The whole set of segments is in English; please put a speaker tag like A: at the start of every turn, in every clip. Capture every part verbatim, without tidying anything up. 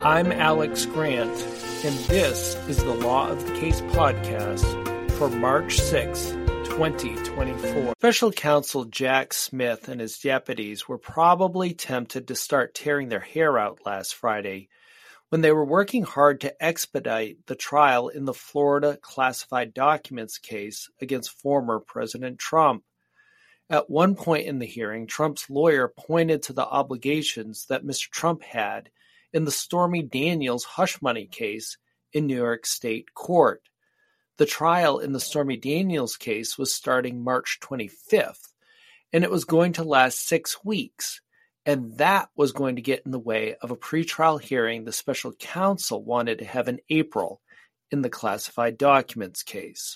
A: I'm Alex Grant, and this is the Law of the Case podcast for March sixth, twenty twenty-four. Special Counsel Jack Smith and his deputies were probably tempted to start tearing their hair out last Friday when they were working hard to expedite the trial in the Florida classified documents case against former President Trump. At one point in the hearing, Trump's lawyer pointed to the obligations that Mister Trump had in the Stormy Daniels hush money case in New York State Court. The trial in the Stormy Daniels case was starting March twenty-fifth, and it was going to last six weeks, and that was going to get in the way of a pretrial hearing the special counsel wanted to have in April in the classified documents case.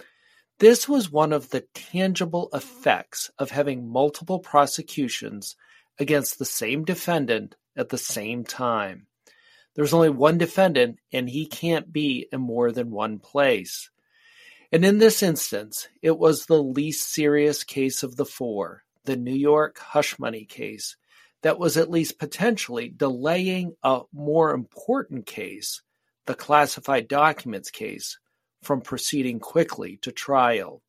A: This was one of the tangible effects of having multiple prosecutions against the same defendant at the same time. There's only one defendant, and he can't be in more than one place. And in this instance, it was the least serious case of the four, the New York hush money case, that was at least potentially delaying a more important case, the classified documents case, from proceeding quickly to trial.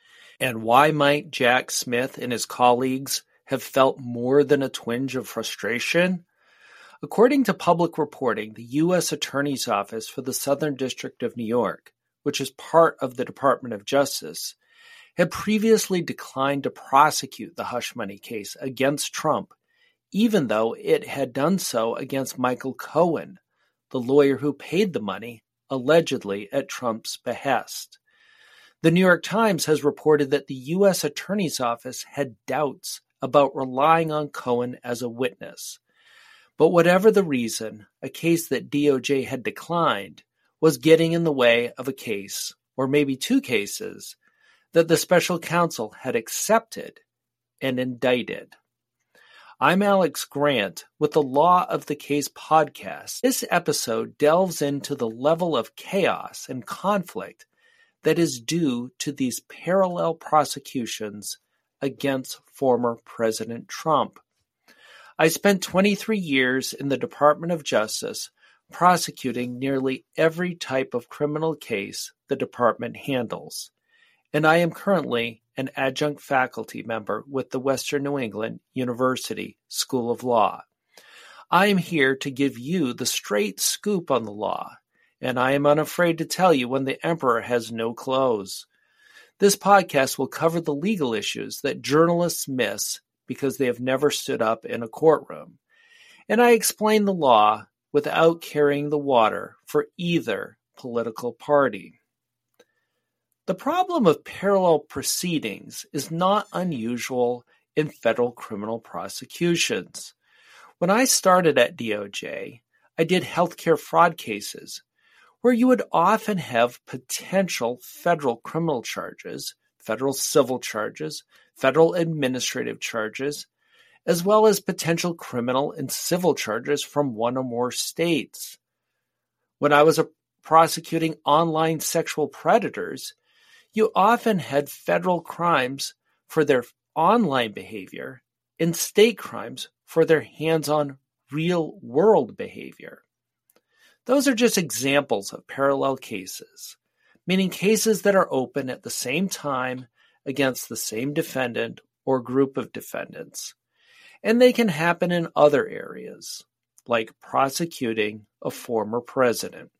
A: And why might Jack Smith and his colleagues have felt more than a twinge of frustration? According to public reporting, the U S Attorney's Office for the Southern District of New York, which is part of the Department of Justice, had previously declined to prosecute the hush money case against Trump, even though it had done so against Michael Cohen, the lawyer who paid the money, allegedly at Trump's behest. The New York Times has reported that the U S Attorney's Office had doubts about relying on Cohen as a witness. But whatever the reason, a case that D O J had declined was getting in the way of a case, or maybe two cases, that the special counsel had accepted and indicted. I'm Alex Grant with the Law of the Case podcast. This episode delves into the level of chaos and conflict that is due to these parallel prosecutions against former President Trump. I spent twenty-three years in the Department of Justice prosecuting nearly every type of criminal case the department handles, and I am currently an adjunct faculty member with the Western New England University School of Law. I am here to give you the straight scoop on the law, and I am unafraid to tell you when the emperor has no clothes. This podcast will cover the legal issues that journalists miss because they have never stood up in a courtroom, and I explain the law without carrying the water for either political party. The problem of parallel proceedings is not unusual in federal criminal prosecutions. When I started at D O J, I did healthcare fraud cases where you would often have potential federal criminal charges, federal civil charges, federal administrative charges, as well as potential criminal and civil charges from one or more states. When I was a prosecuting online sexual predators, you often had federal crimes for their online behavior and state crimes for their hands-on real-world behavior. Those are just examples of parallel cases, meaning cases that are open at the same time against the same defendant or group of defendants. And they can happen in other areas, like prosecuting a former president.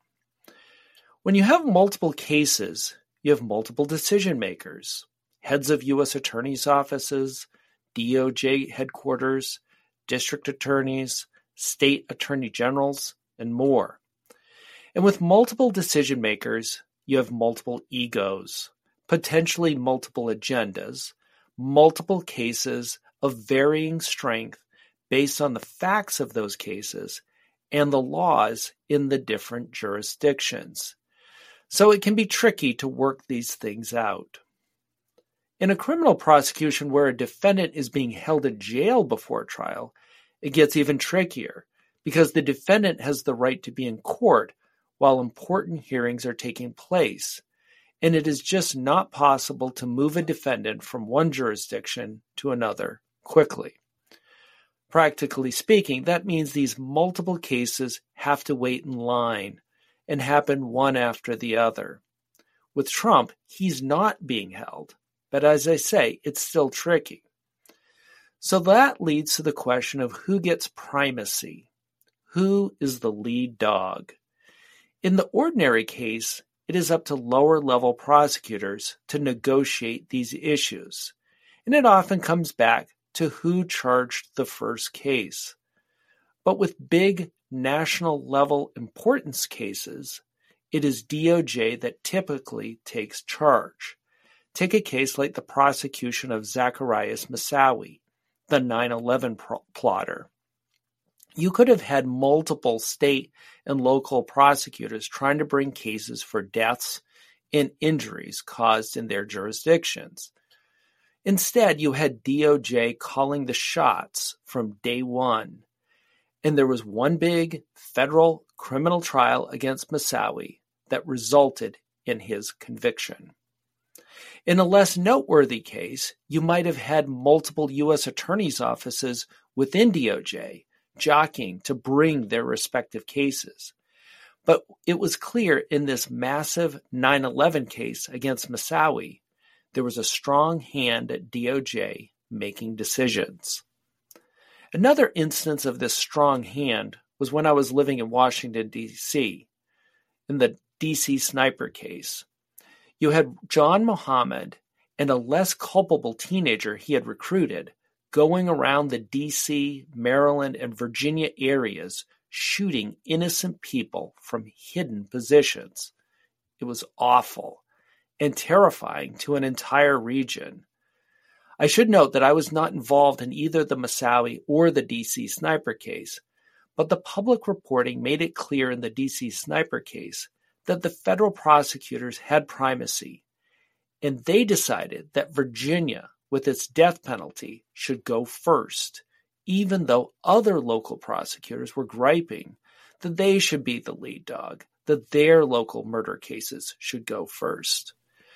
A: When you have multiple cases, you have multiple decision makers, heads of U S attorneys' offices, D O J headquarters, district attorneys, state attorney generals, and more. And with multiple decision makers, you have multiple egos, potentially multiple agendas, multiple cases of varying strength based on the facts of those cases and the laws in the different jurisdictions. So it can be tricky to work these things out. In a criminal prosecution where a defendant is being held in jail before trial, it gets even trickier because the defendant has the right to be in court while important hearings are taking place, and it is just not possible to move a defendant from one jurisdiction to another quickly. Practically speaking, that means these multiple cases have to wait in line and happen one after the other. With Trump, he's not being held, but as I say, it's still tricky. So that leads to the question of who gets primacy. Who is the lead dog? In the ordinary case, it is up to lower-level prosecutors to negotiate these issues, and it often comes back to who charged the first case. But with big national-level importance cases, it is D O J that typically takes charge. Take a case like the prosecution of Zacarias Moussaoui, the nine eleven plotter. You could have had multiple state and local prosecutors trying to bring cases for deaths and injuries caused in their jurisdictions. Instead, you had D O J calling the shots from day one, and there was one big federal criminal trial against Moussaoui that resulted in his conviction. In a less noteworthy case, you might have had multiple U S attorneys' offices within D O J jockeying to bring their respective cases. But it was clear in this massive nine eleven case against Moussaoui, there was a strong hand at D O J making decisions. Another instance of this strong hand was when I was living in Washington, D C, in the D C sniper case. You had John Muhammad and a less culpable teenager he had recruited going around the D C, Maryland, and Virginia areas shooting innocent people from hidden positions. It was awful and terrifying to an entire region. I should note that I was not involved in either the Moussaoui or the D C sniper case, but the public reporting made it clear in the D C sniper case that the federal prosecutors had primacy, and they decided that Virginia, with its death penalty, should go first, even though other local prosecutors were griping that they should be the lead dog, that their local murder cases should go first.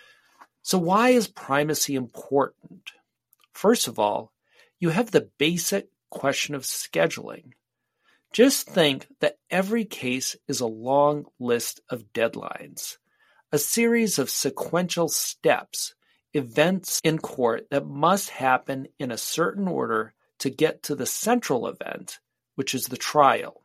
A: So why is primacy important? First of all, you have the basic question of scheduling. Just think that every case is a long list of deadlines, a series of sequential steps, events in court that must happen in a certain order to get to the central event, which is the trial.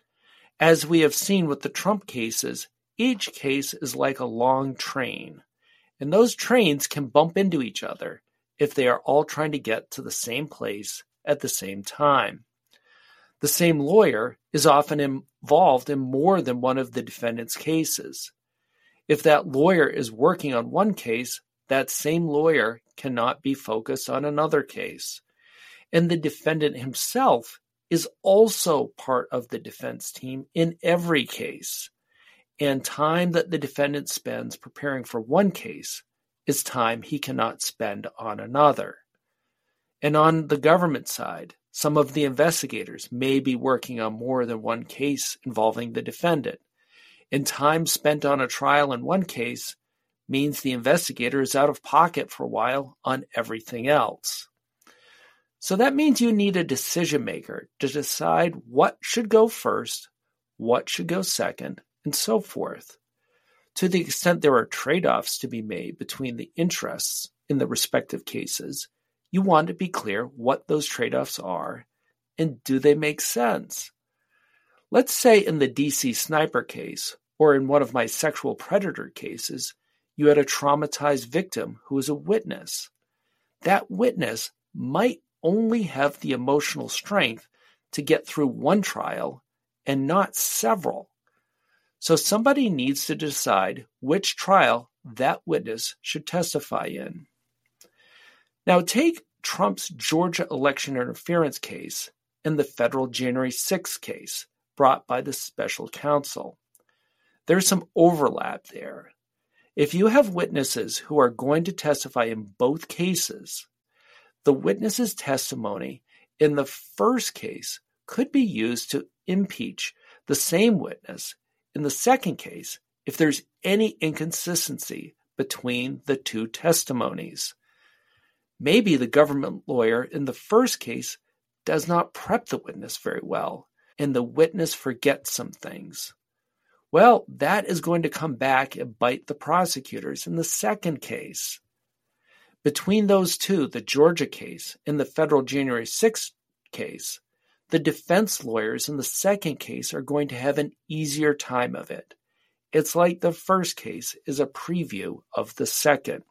A: As we have seen with the Trump cases, each case is like a long train, and those trains can bump into each other if they are all trying to get to the same place at the same time. The same lawyer is often involved in more than one of the defendant's cases. If that lawyer is working on one case, that same lawyer cannot be focused on another case. And the defendant himself is also part of the defense team in every case. And time that the defendant spends preparing for one case is time he cannot spend on another. And on the government side, some of the investigators may be working on more than one case involving the defendant. And time spent on a trial in one case means the investigator is out of pocket for a while on everything else. So that means you need a decision maker to decide what should go first, what should go second, and so forth. To the extent there are trade-offs to be made between the interests in the respective cases, you want to be clear what those trade-offs are, and do they make sense? Let's say in the D C sniper case, or in one of my sexual predator cases, you had a traumatized victim who was a witness. That witness might only have the emotional strength to get through one trial and not several. So somebody needs to decide which trial that witness should testify in. Now take Trump's Georgia election interference case and the federal January sixth case brought by the special counsel. There's some overlap there. If you have witnesses who are going to testify in both cases, the witness's testimony in the first case could be used to impeach the same witness in the second case if there's any inconsistency between the two testimonies. Maybe the government lawyer in the first case does not prep the witness very well, and the witness forgets some things. Well, that is going to come back and bite the prosecutors in the second case. Between those two, the Georgia case and the federal January sixth case, the defense lawyers in the second case are going to have an easier time of it. It's like the first case is a preview of the second.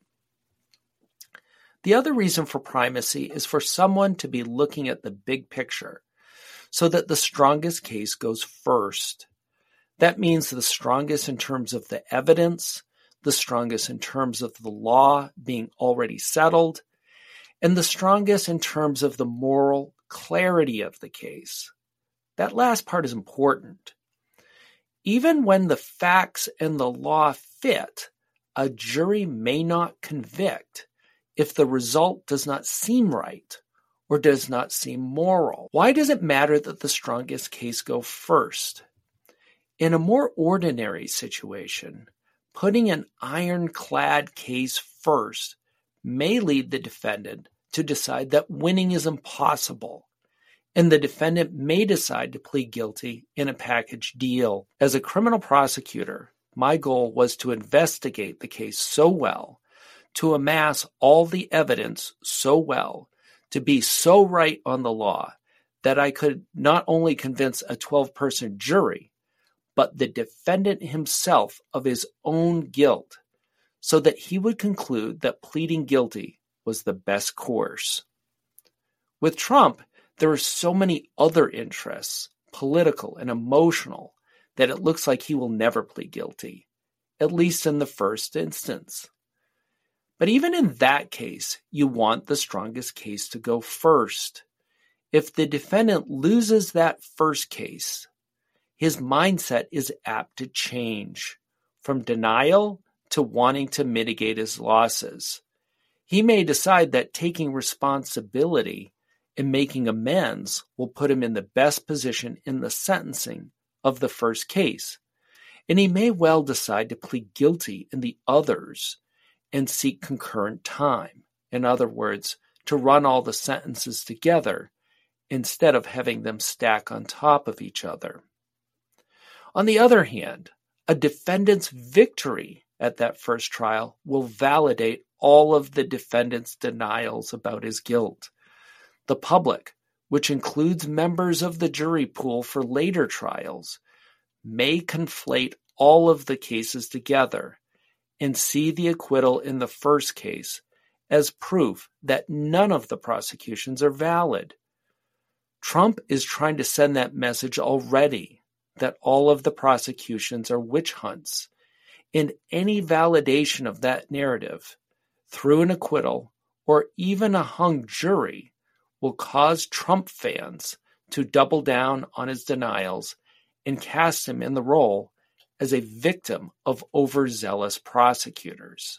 A: The other reason for primacy is for someone to be looking at the big picture so that the strongest case goes first. That means the strongest in terms of the evidence, the strongest in terms of the law being already settled, and the strongest in terms of the moral clarity of the case. That last part is important. Even when the facts and the law fit, a jury may not convict if the result does not seem right or does not seem moral. Why does it matter that the strongest case go first? In a more ordinary situation, putting an ironclad case first may lead the defendant to decide that winning is impossible, and the defendant may decide to plead guilty in a package deal. As a criminal prosecutor, my goal was to investigate the case so well, to amass all the evidence so well, to be so right on the law, that I could not only convince a twelve-person jury, but the defendant himself of his own guilt, so that he would conclude that pleading guilty was the best course. With Trump, there are so many other interests, political and emotional, that it looks like he will never plead guilty, at least in the first instance. But even in that case, you want the strongest case to go first. If the defendant loses that first case, his mindset is apt to change from denial to wanting to mitigate his losses. He may decide that taking responsibility and making amends will put him in the best position in the sentencing of the first case, and he may well decide to plead guilty in the others and seek concurrent time. In other words, to run all the sentences together instead of having them stack on top of each other. On the other hand, a defendant's victory at that first trial will validate all of the defendant's denials about his guilt. The public, which includes members of the jury pool for later trials, may conflate all of the cases together and see the acquittal in the first case as proof that none of the prosecutions are valid. Trump is trying to send that message already, that all of the prosecutions are witch hunts, and any validation of that narrative through an acquittal or even a hung jury will cause Trump fans to double down on his denials and cast him in the role as a victim of overzealous prosecutors.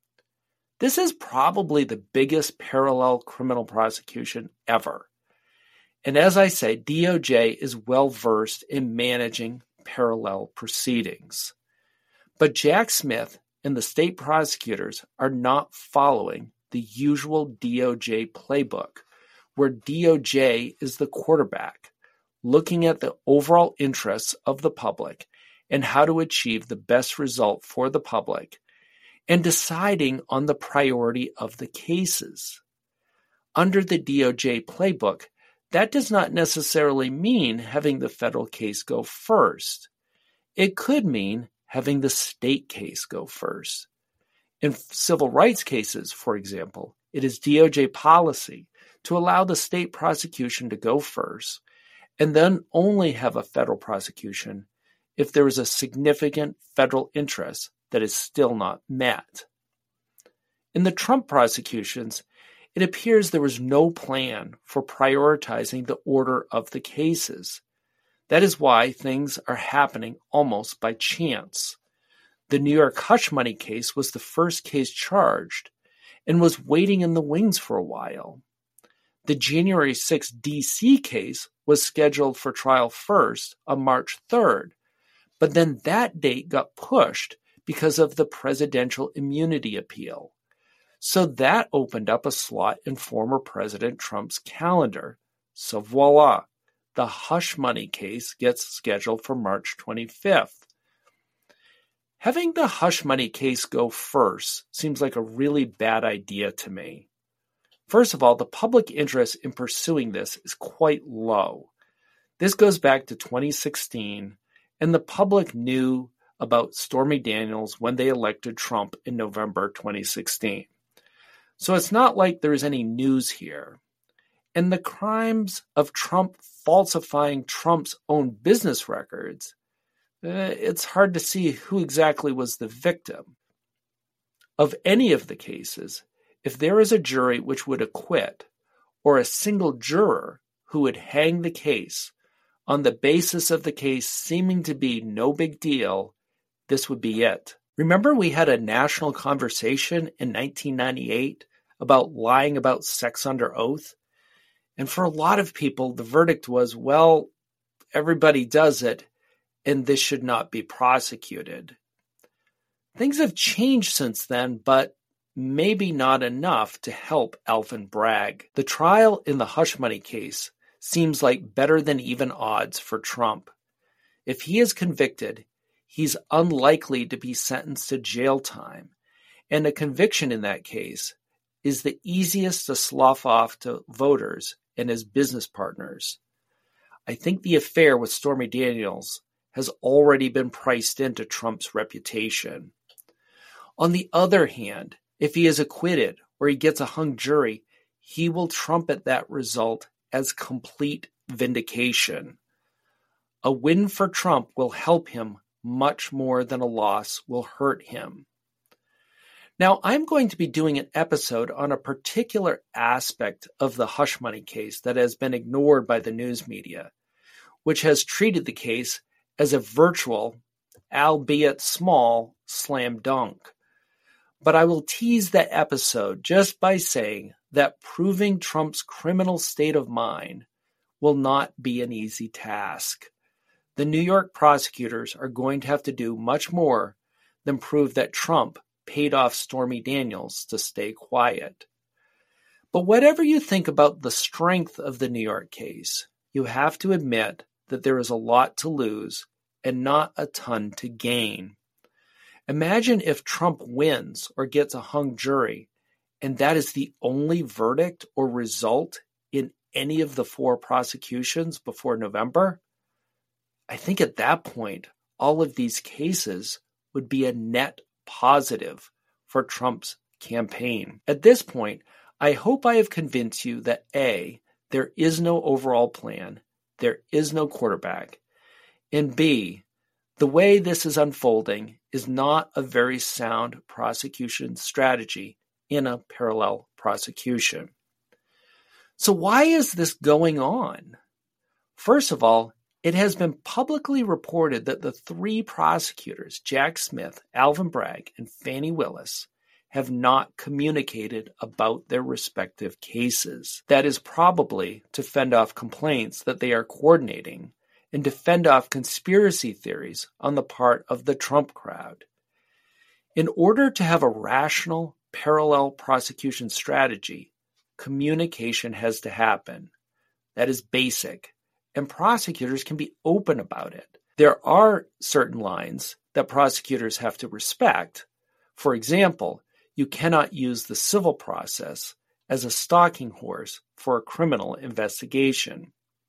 A: This is probably the biggest parallel criminal prosecution ever. And as I say, D O J is well versed in managing parallel proceedings. But Jack Smith and the state prosecutors are not following the usual D O J playbook, where D O J is the quarterback, looking at the overall interests of the public and how to achieve the best result for the public, and deciding on the priority of the cases. Under the D O J playbook, that does not necessarily mean having the federal case go first. It could mean having the state case go first. In civil rights cases, for example, it is D O J policy to allow the state prosecution to go first and then only have a federal prosecution if there is a significant federal interest that is still not met. In the Trump prosecutions, it appears there was no plan for prioritizing the order of the cases. That is why things are happening almost by chance. The New York hush money case was the first case charged and was waiting in the wings for a while. The January sixth D C case was scheduled for trial first on March third, but then that date got pushed because of the presidential immunity appeal. So that opened up a slot in former President Trump's calendar So voila, the hush money case gets scheduled for March twenty-fifth. Having the hush money case go first seems like a really bad idea to me. First of all, the public interest in pursuing this is quite low. This goes back to twenty sixteen, and the public knew about Stormy Daniels when they elected Trump in November twenty sixteen. So it's not like there's any news here. And the crimes of Trump falsifying Trump's own business records, uh, it's hard to see who exactly was the victim. Of any of the cases, if there is a jury which would acquit, or a single juror who would hang the case on the basis of the case seeming to be no big deal, this would be it. Remember we had a national conversation in nineteen ninety-eight about lying about sex under oath? And for a lot of people, the verdict was, well, everybody does it, and this should not be prosecuted. Things have changed since then, but maybe not enough to help Alvin Bragg. The trial in the hush money case seems like better than even odds for Trump. If he is convicted, he's unlikely to be sentenced to jail time, and a conviction in that case is the easiest to slough off to voters and his business partners. I think the affair with Stormy Daniels has already been priced into Trump's reputation. On the other hand, if he is acquitted or he gets a hung jury, he will trumpet that result as complete vindication. A win for Trump will help him much more than a loss will hurt him. Now, I'm going to be doing an episode on a particular aspect of the hush money case that has been ignored by the news media, which has treated the case as a virtual, albeit small, slam dunk. But I will tease that episode just by saying that proving Trump's criminal state of mind will not be an easy task. The New York prosecutors are going to have to do much more than prove that Trump paid off Stormy Daniels to stay quiet. But whatever you think about the strength of the New York case, you have to admit that there is a lot to lose and not a ton to gain. Imagine if Trump wins or gets a hung jury, and that is the only verdict or result in any of the four prosecutions before November. I think at that point, all of these cases would be a net positive for Trump's campaign. At this point, I hope I have convinced you that A, there is no overall plan, there is no quarterback, and B, the way this is unfolding is not a very sound prosecution strategy in a parallel prosecution. So why is this going on? First of all, it has been publicly reported that the three prosecutors, Jack Smith, Alvin Bragg, and Fani Willis, have not communicated about their respective cases. That is probably to fend off complaints that they are coordinating and to fend off conspiracy theories on the part of the Trump crowd. In order to have a rational, parallel prosecution strategy, communication has to happen. That is basic. And prosecutors can be open about it. There are certain lines that prosecutors have to respect. For example, you cannot use the civil process as a stalking horse for a criminal investigation.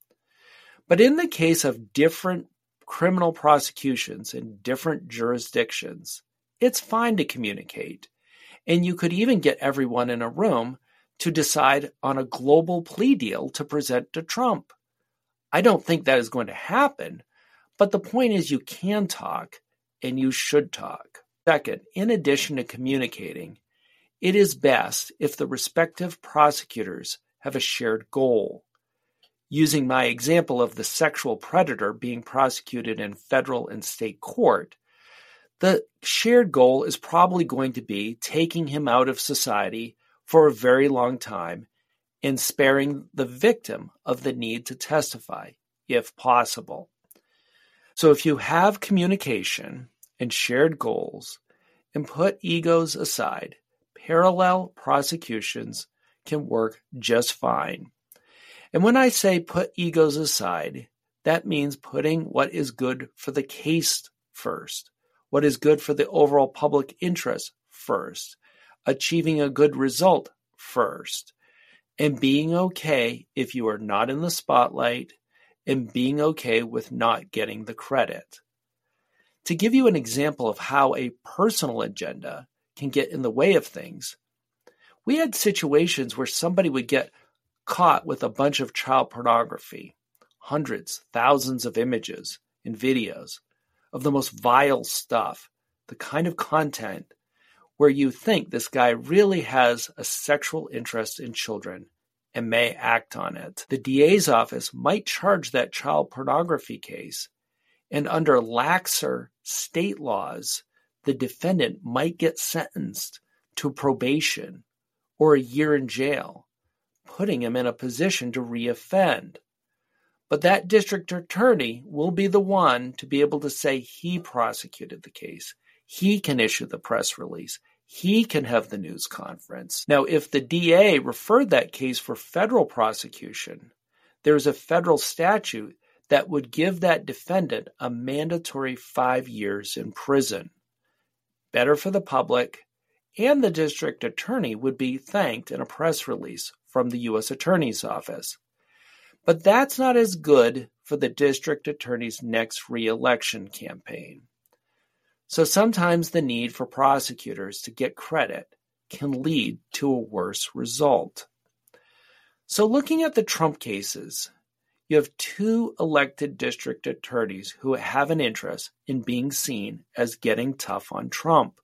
A: But in the case of different criminal prosecutions in different jurisdictions, it's fine to communicate. And you could even get everyone in a room to decide on a global plea deal to present to Trump. I don't think that is going to happen, but the point is you can talk and you should talk. Second, in addition to communicating, it is best if the respective prosecutors have a shared goal. Using my example of the sexual predator being prosecuted in federal and state court, the shared goal is probably going to be taking him out of society for a very long time and sparing the victim of the need to testify, if possible. So if you have communication and shared goals and put egos aside, parallel prosecutions can work just fine. And when I say put egos aside, that means putting what is good for the case first, what is good for the overall public interest first, achieving a good result first, and being okay if you are not in the spotlight, and being okay with not getting the credit. To give you an example of how a personal agenda can get in the way of things, we had situations where somebody would get caught with a bunch of child pornography, hundreds, thousands of images and videos of the most vile stuff, the kind of content where you think this guy really has a sexual interest in children and may act on it. The D A's office might charge that child pornography case, and under laxer state laws, the defendant might get sentenced to probation or a year in jail, putting him in a position to reoffend. But that district attorney will be the one to be able to say he prosecuted the case. He can issue the press release. He can have the news conference. Now, if the D A referred that case for federal prosecution, there's a federal statute that would give that defendant a mandatory five years in prison. Better for the public, and the district attorney would be thanked in a press release from the U S Attorney's Office. But that's not as good for the district attorney's next re-election campaign. So sometimes the need for prosecutors to get credit can lead to a worse result. So looking at the Trump cases, you have two elected district attorneys who have an interest in being seen as getting tough on Trump.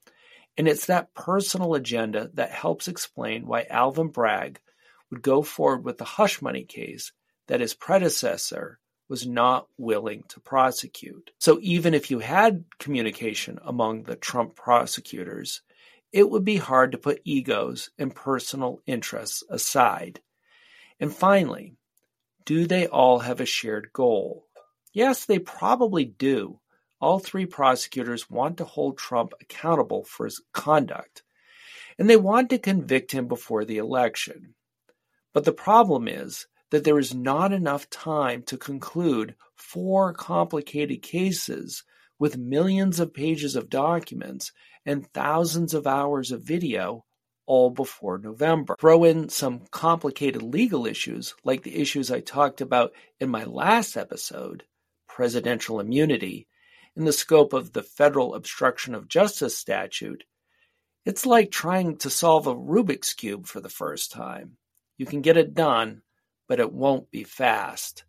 A: And it's that personal agenda that helps explain why Alvin Bragg would go forward with the hush money case that his predecessor was not willing to prosecute. So even if you had communication among the Trump prosecutors, it would be hard to put egos and personal interests aside. And finally, do they all have a shared goal? Yes, they probably do. All three prosecutors want to hold Trump accountable for his conduct, and they want to convict him before the election. But the problem is that there is not enough time to conclude four complicated cases with millions of pages of documents and thousands of hours of video all before November. Throw in some complicated legal issues like the issues I talked about in my last episode, presidential immunity, in the scope of the federal obstruction of justice statute. It's like trying to solve a Rubik's Cube for the first time. You can get it done, but it won't be fast.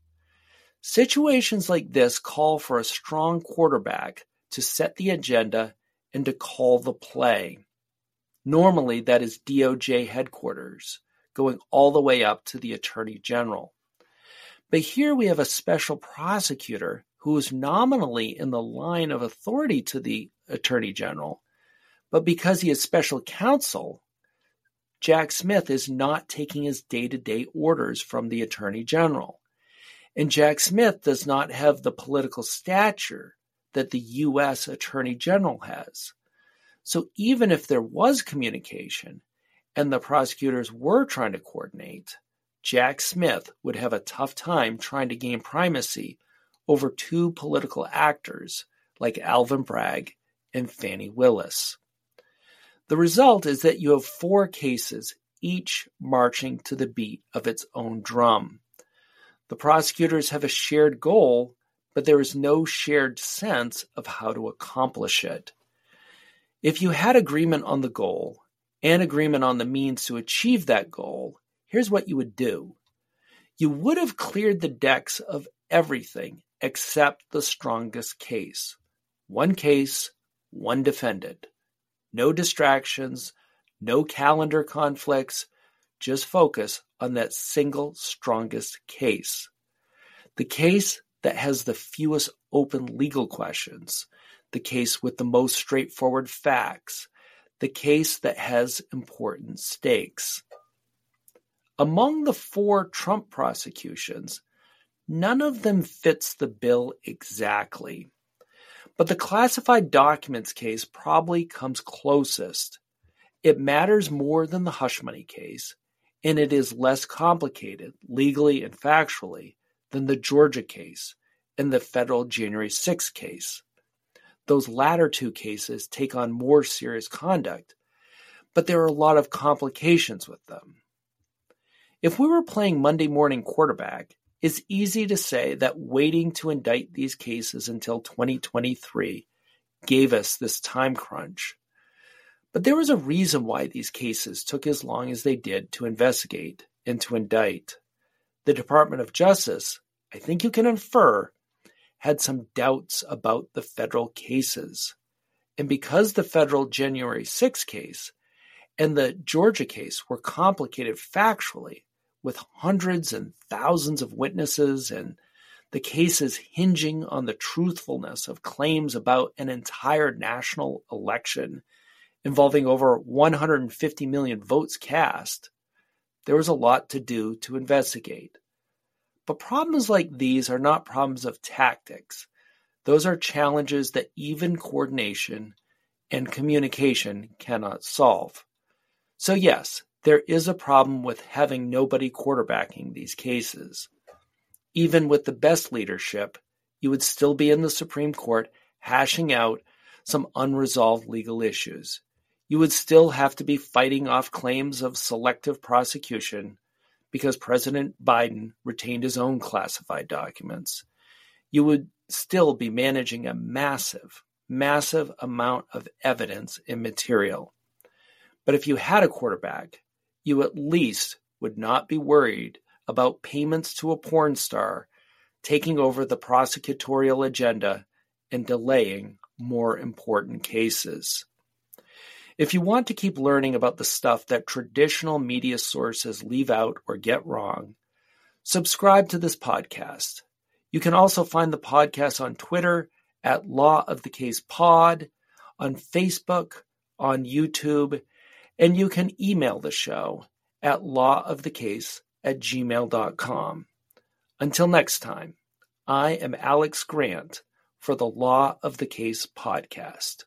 A: Situations like this call for a strong quarterback to set the agenda and to call the play. Normally, that is D O J headquarters, going all the way up to the Attorney General. But here we have a special prosecutor who is nominally in the line of authority to the Attorney General, but because he is special counsel, Jack Smith is not taking his day-to-day orders from the Attorney General. And Jack Smith does not have the political stature that the U S Attorney General has. So even if there was communication and the prosecutors were trying to coordinate, Jack Smith would have a tough time trying to gain primacy over two political actors like Alvin Bragg and Fani Willis. The result is that you have four cases, each marching to the beat of its own drum. The prosecutors have a shared goal, but there is no shared sense of how to accomplish it. If you had agreement on the goal and agreement on the means to achieve that goal, here's what you would do. You would have cleared the decks of everything except the strongest case. One case, one defendant. No distractions, no calendar conflicts, just focus on that single strongest case. The case that has the fewest open legal questions, the case with the most straightforward facts, the case that has important stakes. Among the four Trump prosecutions, none of them fits the bill exactly. But the classified documents case probably comes closest. It matters more than the hush money case, and it is less complicated legally and factually than the Georgia case and the federal January sixth case. Those latter two cases take on more serious conduct, but there are a lot of complications with them. If we were playing Monday morning quarterback, it's easy to say that waiting to indict these cases until twenty twenty-three gave us this time crunch. But there was a reason why these cases took as long as they did to investigate and to indict. The Department of Justice, I think you can infer, had some doubts about the federal cases. And because the federal January sixth case and the Georgia case were complicated factually, with hundreds and thousands of witnesses and the cases hinging on the truthfulness of claims about an entire national election involving over one hundred fifty million votes cast, there was a lot to do to investigate. But problems like these are not problems of tactics. Those are challenges that even coordination and communication cannot solve. So yes, there is a problem with having nobody quarterbacking these cases. Even with the best leadership, you would still be in the Supreme Court hashing out some unresolved legal issues. You would still have to be fighting off claims of selective prosecution because President Biden retained his own classified documents. You would still be managing a massive, massive amount of evidence and material. But if you had a quarterback, you at least would not be worried about payments to a porn star taking over the prosecutorial agenda and delaying more important cases. If you want to keep learning about the stuff that traditional media sources leave out or get wrong, subscribe to this podcast. You can also find the podcast on Twitter at Law of the Case Pod, on Facebook, on YouTube, and you can email the show at lawofthecase at gmail dot com. Until next time, I am Alex Grant for the Law of the Case podcast.